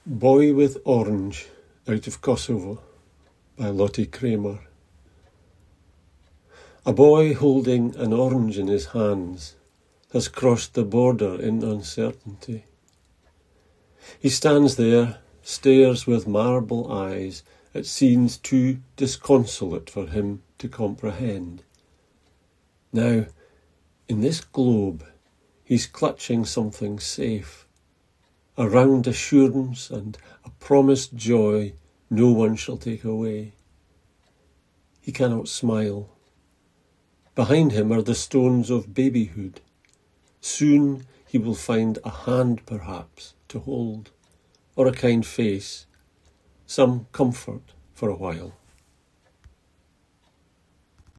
Boy with Orange, out of Kosovo, by Lottie Kramer. A boy holding an orange in his hands has crossed the border in uncertainty. He stands there, stares with marble eyes at scenes too disconsolate for him to comprehend. Now, in this globe, he's clutching something safe, a round assurance and a promised joy no one shall take away. He cannot smile. Behind him are the stones of babyhood. Soon he will find a hand, perhaps, to hold, or a kind face, some comfort for a while.